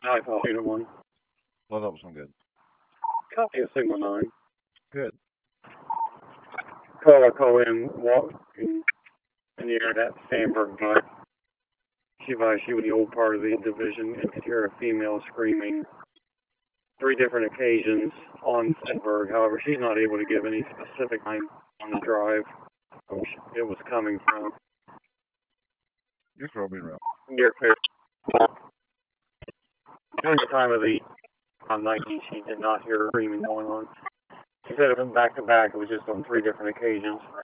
I call Signal 1. Well, that was one good. Copy of Signal 9. Good. Call in, walk in the air that Sandberg got. She advised she was the old part of the division and could hear a female screaming 3 different occasions on Sandberg. However, she's not able to give any specific time on the drive which it was coming from. You're probably right. You're clear. During the time of the night, she did not hear screaming going on. She said it went back to back. It was just on 3 different occasions.